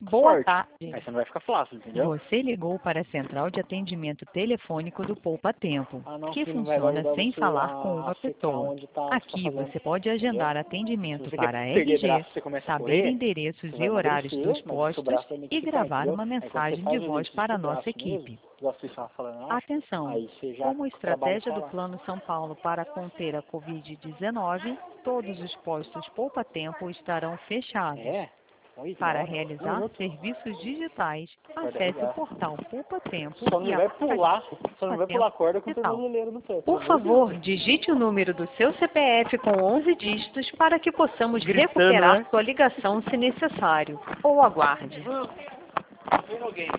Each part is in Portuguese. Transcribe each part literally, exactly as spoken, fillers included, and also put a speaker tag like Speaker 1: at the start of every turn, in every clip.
Speaker 1: Boa
Speaker 2: sorte.
Speaker 1: tarde.
Speaker 2: Aí você não vai ficar flácido, entendeu?
Speaker 1: Você ligou para a central de atendimento telefônico do Poupa Tempo,
Speaker 2: Ah, não,
Speaker 1: que
Speaker 2: que não vai
Speaker 1: funciona
Speaker 2: ajudar
Speaker 1: sem
Speaker 2: você
Speaker 1: falar
Speaker 2: a-
Speaker 1: com uma
Speaker 2: a secar
Speaker 1: pessoa.
Speaker 2: onde tá,
Speaker 1: Aqui
Speaker 2: tá fazendo,
Speaker 1: você pode
Speaker 2: entendeu?
Speaker 1: agendar
Speaker 2: Se
Speaker 1: atendimento
Speaker 2: você
Speaker 1: para
Speaker 2: quer perder
Speaker 1: R G,
Speaker 2: braço, você começa a
Speaker 1: saber
Speaker 2: correr,
Speaker 1: endereços
Speaker 2: você
Speaker 1: e
Speaker 2: vai
Speaker 1: horários
Speaker 2: emagrecer,
Speaker 1: dos
Speaker 2: mas o seu
Speaker 1: postos
Speaker 2: braço vai
Speaker 1: e
Speaker 2: mexificar,
Speaker 1: gravar
Speaker 2: entendeu?
Speaker 1: uma
Speaker 2: Aí quando você
Speaker 1: mensagem
Speaker 2: faz
Speaker 1: de
Speaker 2: o
Speaker 1: voz
Speaker 2: exercício
Speaker 1: para a
Speaker 2: do
Speaker 1: nossa
Speaker 2: braço mesmo,
Speaker 1: equipe.
Speaker 2: igual vocês estavam falando, eu acho,
Speaker 1: Atenção!
Speaker 2: aí você já
Speaker 1: Como
Speaker 2: trabalha
Speaker 1: estratégia
Speaker 2: só
Speaker 1: do
Speaker 2: lá.
Speaker 1: Plano São Paulo para conter a Covid dezenove, todos os postos Poupa Tempo estarão fechados.
Speaker 2: É? Oi, que da
Speaker 1: Para
Speaker 2: hora. Um
Speaker 1: realizar
Speaker 2: minuto.
Speaker 1: serviços digitais,
Speaker 2: Corda
Speaker 1: acesse o
Speaker 2: ligada.
Speaker 1: portal Poupa Tempo
Speaker 2: Só
Speaker 1: e
Speaker 2: não
Speaker 1: a
Speaker 2: vai pular, só não vai pular corda com o
Speaker 1: digital.
Speaker 2: tornozeleiro no pé.
Speaker 1: Por
Speaker 2: pelo amor de Deus.
Speaker 1: favor, digite o número do seu C P F com onze dígitos para que possamos
Speaker 2: Gritando,
Speaker 1: recuperar
Speaker 2: né?
Speaker 1: sua ligação se necessário. Ou aguarde.
Speaker 2: Vem alguém.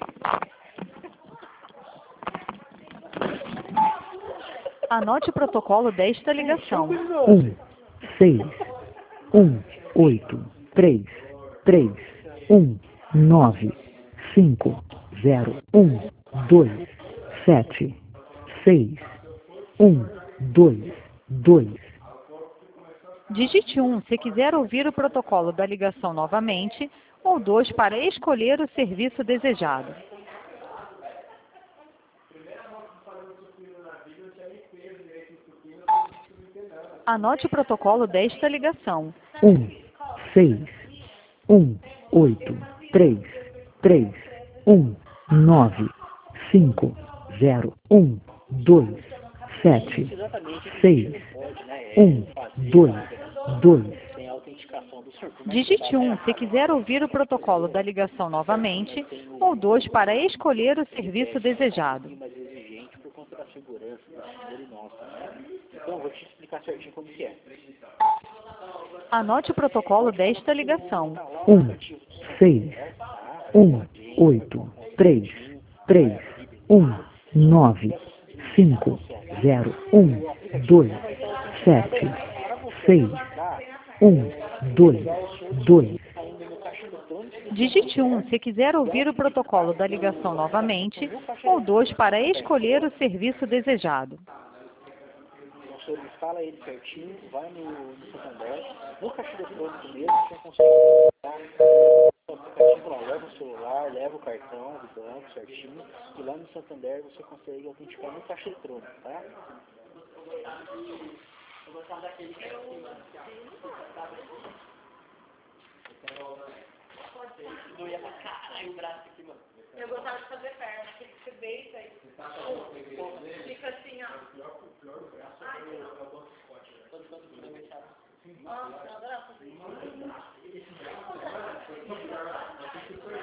Speaker 1: Anote o protocolo desta ligação.
Speaker 3: um, seis, um, oito, três, três, um, nove, cinco, zero, um, dois, sete, seis, um, dois, dois.
Speaker 1: Digite um se quiser ouvir o protocolo da ligação novamente, ou dois para escolher o serviço desejado. Anote o protocolo desta ligação.
Speaker 3: um, seis, um, oito, três, três, um, nove, cinco, zero, um, dois, sete, seis, um, dois, dois.
Speaker 2: Tem autenticação do senhor.
Speaker 1: Digite um se quiser ouvir o protocolo da ligação novamente, ou dois para escolher o serviço desejado.
Speaker 2: mais exigente por conta da segurança da senhora e nossa, né? Então, eu vou te explicar certinho como que é.
Speaker 1: Anote o protocolo desta ligação.
Speaker 3: um, seis, um, oito, três, três, um, nove, cinco, zero, um, dois, sete, seis, um, dois, dois.
Speaker 1: Digite um se quiser ouvir o protocolo da ligação novamente, ou dois para escolher o serviço desejado.
Speaker 2: Então, o senhor instala ele certinho, vai no, no Santander, no caixa eletrônico mesmo, você consegue o aplicativo lá, leva o celular, leva o cartão do banco certinho, e lá no Santander você consegue autenticar no caixa eletrônico, tá? Eu gostava daquele que era assim, doía pra caralho o braço aqui, mano.
Speaker 4: Eu gostava de fazer perna, aquele que você deita e fica assim, ó. Nossa, eu adorava fazer isso.